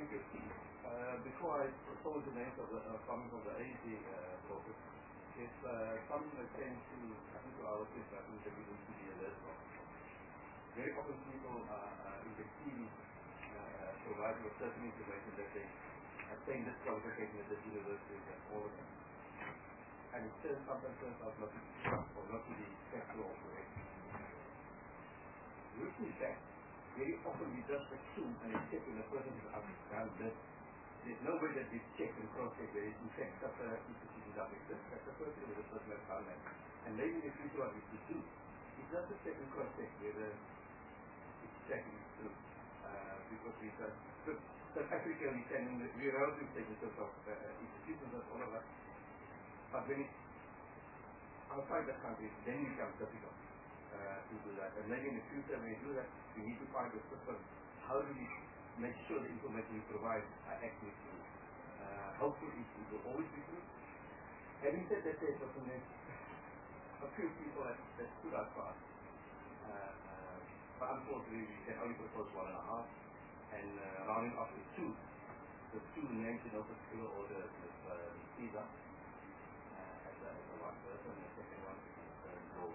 you. Before I propose the names of the coming from the AEC focus, if something that came to, I think, to our office, I think that we need to be alert of. Very often people in the team providing a certain information that they attain this qualification at this university and all of them. And it sometimes turns out not to be or not to be factual or correct. Which is that very often we just assume and accept when a person is around this. There's no way that we check and cross-check there is in fact such an institution that exists. That's the first thing that a person has found that. And maybe in the future what we should do is just to check and cross-check whether it's checking through. Because we said, South Africa, we are relatively taking terms of institutions as all of us. But when it's outside the country, then it becomes difficult to do that. And maybe in the future when we do that, we need to find a system. How do we make sure the information we provide are actually true? Hopefully it will always be true. Having said that, there's a few people that stood out for us. But unfortunately, we can only propose 1.5, and rounding off to 2. The 2 names in no particular order is Caesar as the one person, and the second one is Gold.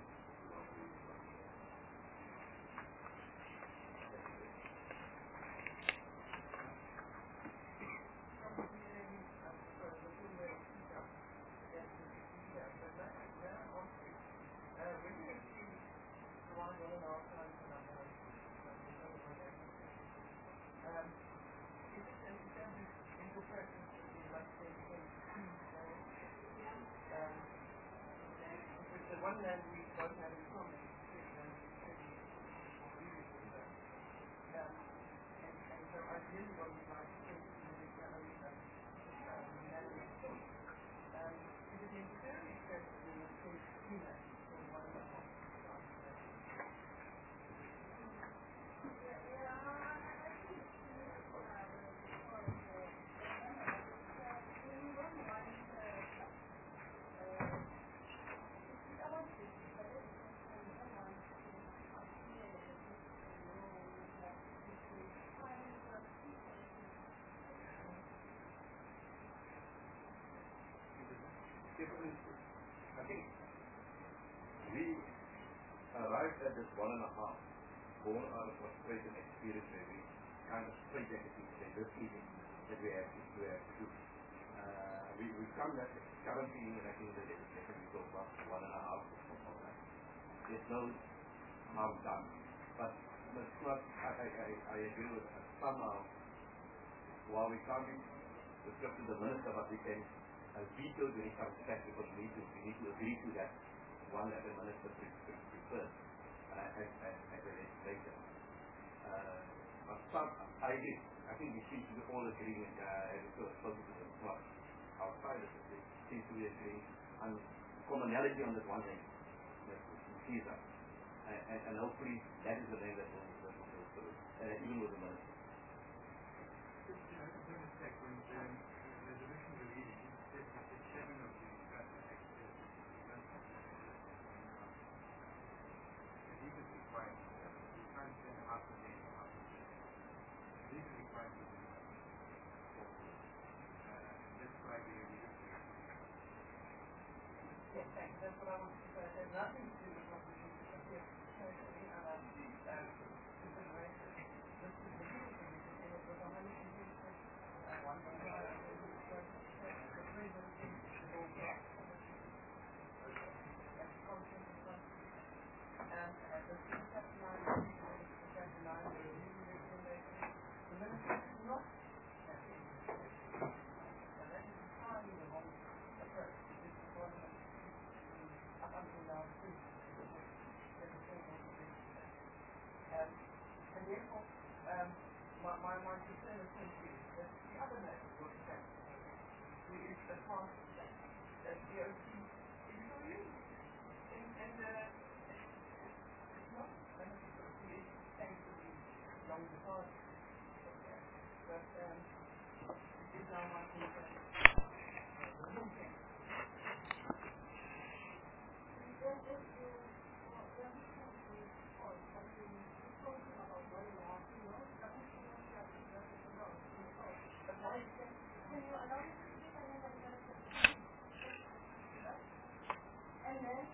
One land we don't have in common and so ideally what we might think is that is it necessarily said to be one of the I think we arrived at this 1.5 born out of frustration experience where we kind of straight at the people say this evening that we have to do. We come that currently in I think the legislation we talk about 1.5 or something like that. There's no harm done. But it's not, I agree with somehow while we can't be descriptive to the minister, but we can veto when it comes back because we need to agree to that one that the minister prefers as a legislation. But some, I think we seem to be all agreeing as it goes closer to the plot. Outside of it, we seem to be agreeing on commonality on this one thing that sees us. And hopefully that is the name that will go through, even with the minister. Yes, thanks. That's what I wanted to say. It has nothing to do with what we need to compare any other consideration. This is the beauty thing, it was on only condition one thing the reason is all black. That's content of something. And the chapter 9, the review recommendation, the minister is not happy. So that is entirely the wrong approach. This is one of up until now, and therefore, my concern essentially is that the other matters will stand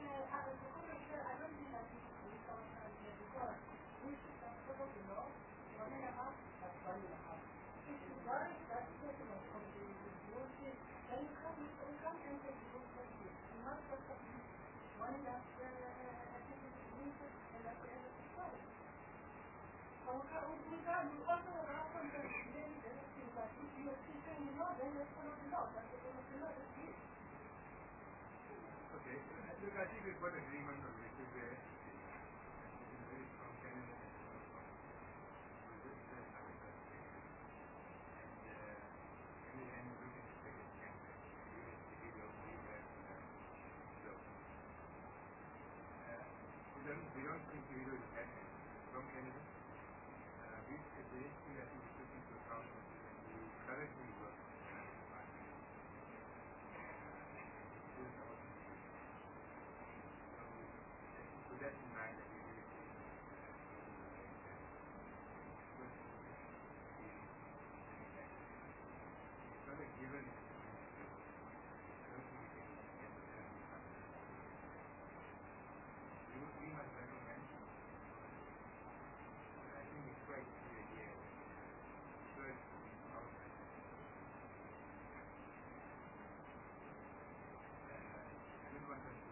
Okay, look, I think we've got agreement on this is very strong candidate. We don't think we will have strong candidates. This is the issue that we took into account when we currently work. So that's in mind that we really think it's not a given. You would be my recommend. I think it's quite clear here. First, outside. I don't want them to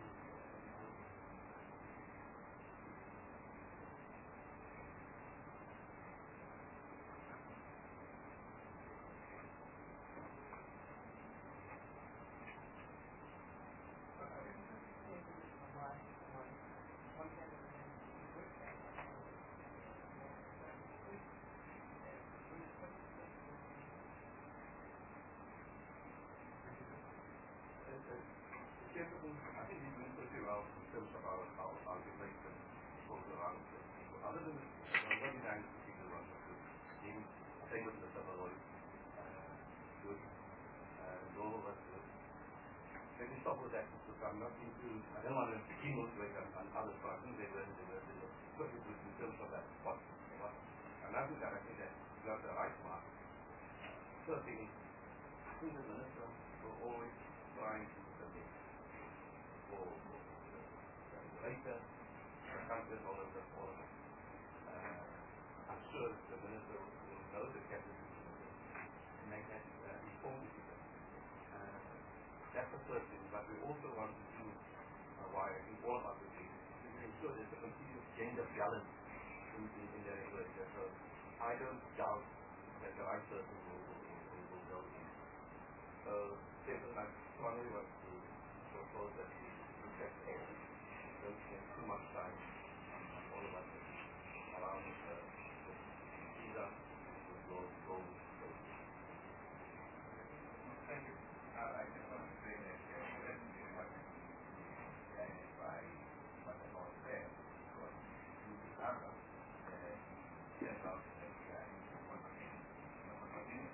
I think we went pretty well in terms of our debate and goes around. Other than what is actually people want to do, same with the summer oil, good, normal was good. Let me stop with that because I'm not into, I don't want to demotivate on other parts. They were perfect in terms of that. Another thing I think that you have the right mark. First thing is, I think the minister will always trying to submit for the regulator, the countries all over the world. I'm sure the minister will know the cabinet to make that informed decision. That's the first thing, but we also want to do why I think all of us agree to ensure there's a continuous gender balance in the regulator. So I don't doubt that the right person will go in. So Stephen, I strongly want to propose that we protect all. Don't spend too much time on all of us around visa with low. Thank you. I just want to say that let's do what is guided by what the law says. Because you discover that yes, I'll say that one of the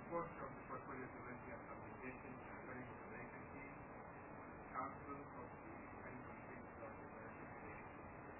reports of the Portfolio Committee on Communication according to the vacancy, Council of the Communications of the American States.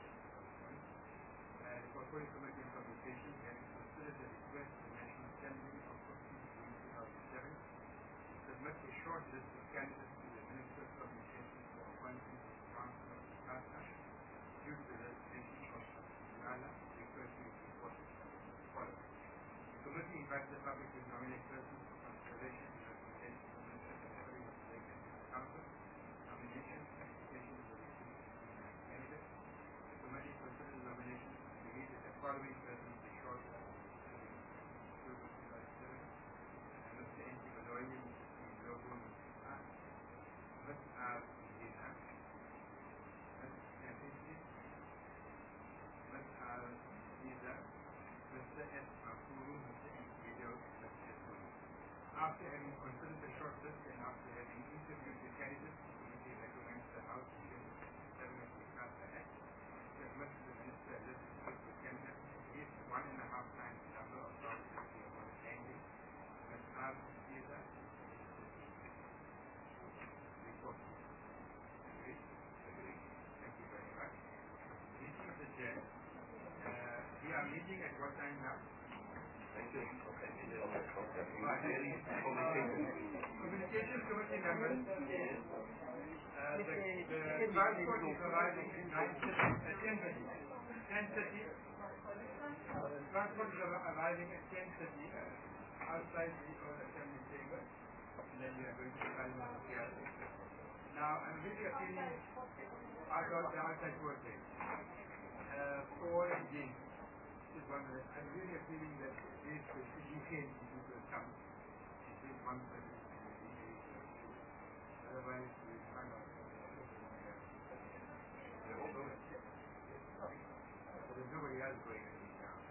The Portfolio Committee on Communication having considered the request of the National Assembly of 15th June 2007 to submit a short list of candidates to the Minister of Communications for appointment to the Council of the Council due to the resignation of Yala, referred to the report as follows. The committee invites the public to nominate persons for consideration and recommendation to the Minister of Assembly of the vacancy of the Council. Nominations and applications were received from candidates. The committee considered the nominations and agreed that the following persons be short list Mr. N. T. Baloyi, Mr. T. Lobo, Mr. R. Ms. R. Zina, Ms. Nafisi, Ms. R. Ziza, Mr. S. Makuru, Mr. N. Video, Mr. S. After having considered the short list and after having interviewed the candidates, the committee recommends the House to change the 7 of the Carter Act to admit to the Minister a list of the candidates at least 1.5 times the number of rounds that we are pending. Ms. R. Ziza, report. Agreed? Agreed. Thank you very much. Meeting is adjourned. We are meeting at what time now? Thank you. Communications Committee members. The transport is arriving at 10:30. 10:30. Transport is arriving at 10:30 outside the assembly chamber. And then we are going to sign on here. Now I'm really appealing the outside work day. For James. Is one that I'm really appealing that this weekend people come. It is one that is otherwise we find out. They're all going. There's nobody else going to be now.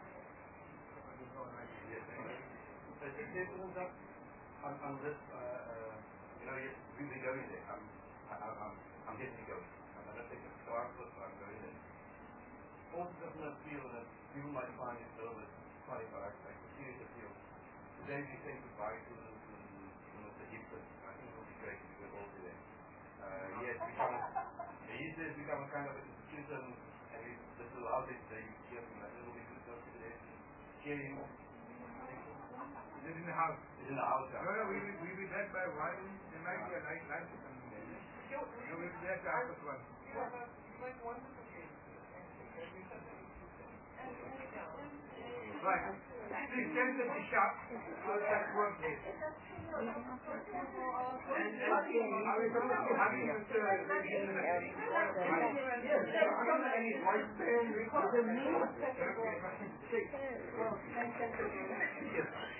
Yes, I think they pulled up on this, we'll be going there. I'm getting going. I'm going to take a start with I'm going there. Also doesn't feel that people might find it a little bit funny, but I continue to feel today we say goodbye to Mr. Gibson. I think it will be great if we'll all be there. He has become a kind of a institution, and this allows it that you hear him. It will be good to hear him. Is it in the house? It's in the house, yeah. No, we will be back by 1. There might be a night lunch or something there. No, we'll be back after 1. Right. Please send us a shop outside work place. And Yes.